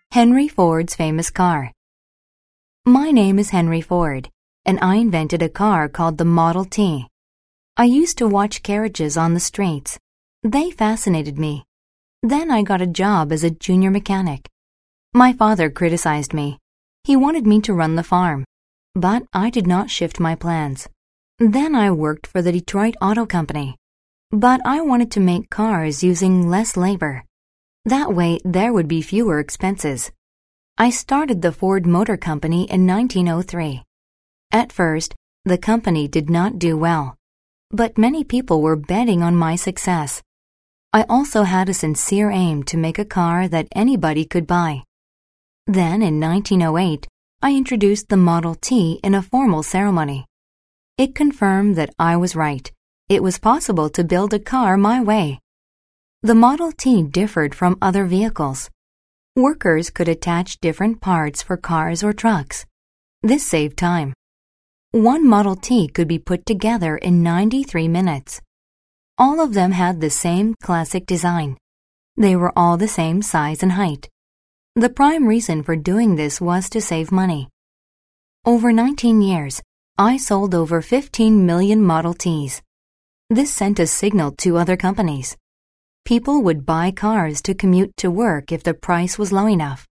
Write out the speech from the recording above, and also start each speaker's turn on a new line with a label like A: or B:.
A: Henry Ford's famous car. My name is Henry Ford, and I invented a car called the Model T. I used to watch carriages on the streets. They fascinated me. Then I got a job as a junior mechanic. My father criticized me. He wanted me to run the farm, but I did not shift my plans. Then I worked for the Detroit Auto Company, but I wanted to make cars using less labor. That way there would be fewer expenses. I started the Ford Motor Company in 1903. At first, the company did not do well, but many people were betting on my success. I also had a sincere aim to make a car that anybody could buy. Then, in 1908, I introduced the Model T in a formal ceremony. It confirmed that I was right. It was possible to build a car my way. The Model T differed from other vehicles. Workers could attach different parts for cars or trucks. This saved time. One Model T could be put together in 93 minutes. All of them had the same classic design. They were all the same size and height. The prime reason for doing this was to save money. Over 19 years, I sold over 15 million Model Ts. This sent a signal to other companies. People would buy cars to commute to work if the price was low enough.